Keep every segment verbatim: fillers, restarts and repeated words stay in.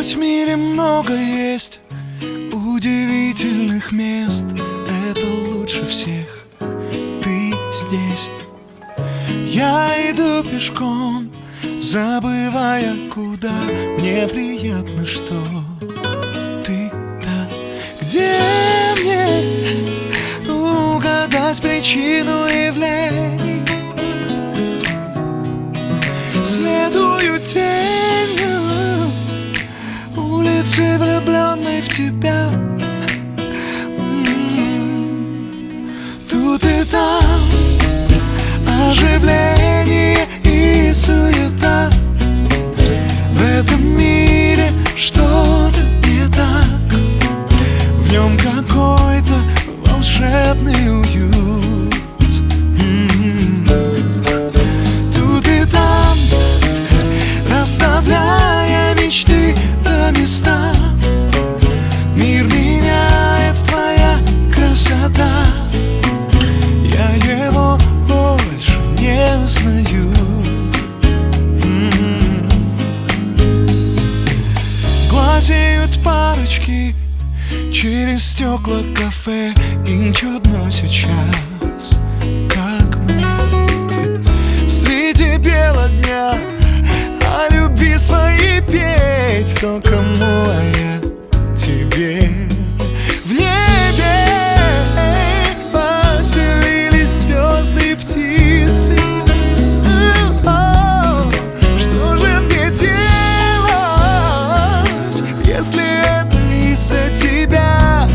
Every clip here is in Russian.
Хоть в мире много есть удивительных мест, это лучше всех ты здесь. Я иду пешком, забывая, куда. Мне приятно, что ты там. Где мне угадать причину явлений? Следую тенью улицы, влюбленной в тебя. Тут и там оживление и суета. В этом мире что-то не так. В нем какой-то волшебный уют. Тут и там, расставляя мечты по местам, мир меняет твоя красота. Я его больше не узнаю. Глазеют парочки через стекла кафе. Им чудно сейчас, как мне, среди бела дня о любви своей петь. Кто кому, а я тебе. В небе поселились звезды и птицы. Что же мне делать, если это из-за тебя?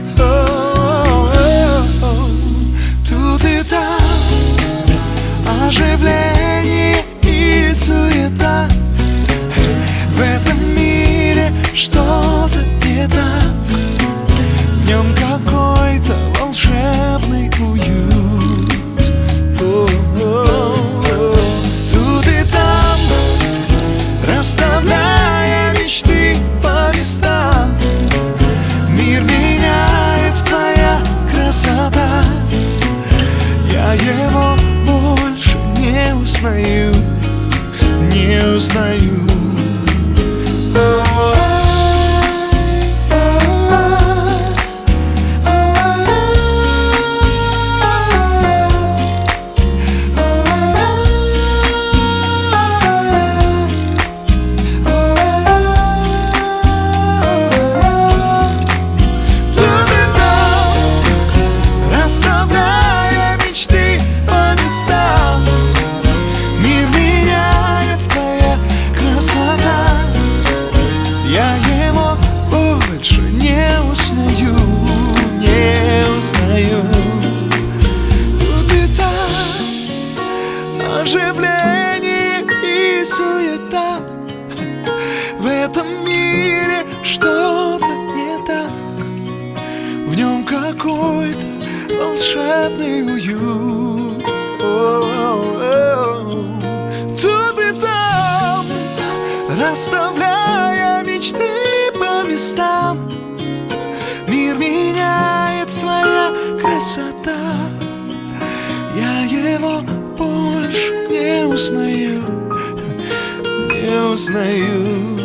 Тут и там оживление и суета. В этом мире что-то не так. В нем какой-то волшебный уют. Тут и там, расставляя мечты по местам, мир меняет твоя красота. Я его больше не узнаю, не узнаю. Я его больше не узнаю, не узнаю. Тут и там оживление и суета. В этом мире что-то не так. В нем какой-то волшебный уют. Тут и там, расставляя мечты по местам, мир меняет твоя красота. Я его больше не узнаю, не узнаю.